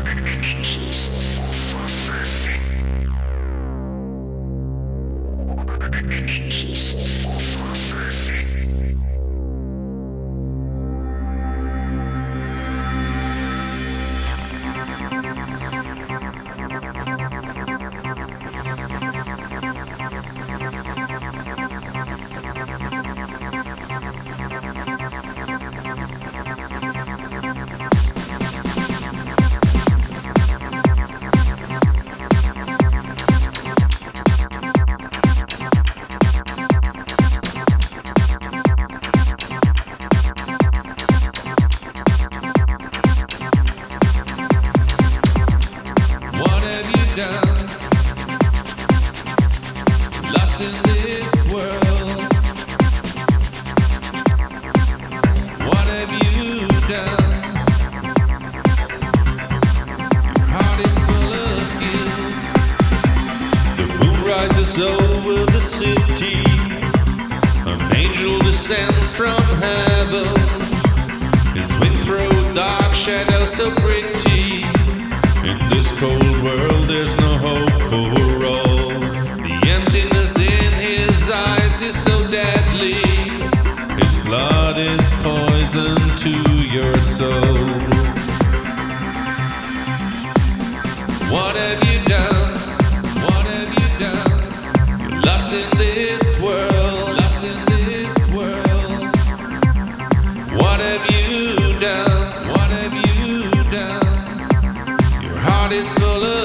Over the city, an angel descends from heaven. His wings throw dark shadows so pretty. In this cold world there's no hope for all. The emptiness in his eyes is so deadly. His blood is poison to your soul. What have you done? What have you done? Lost in this world, lost in this world. What have you done? What have you done? Your heart is full of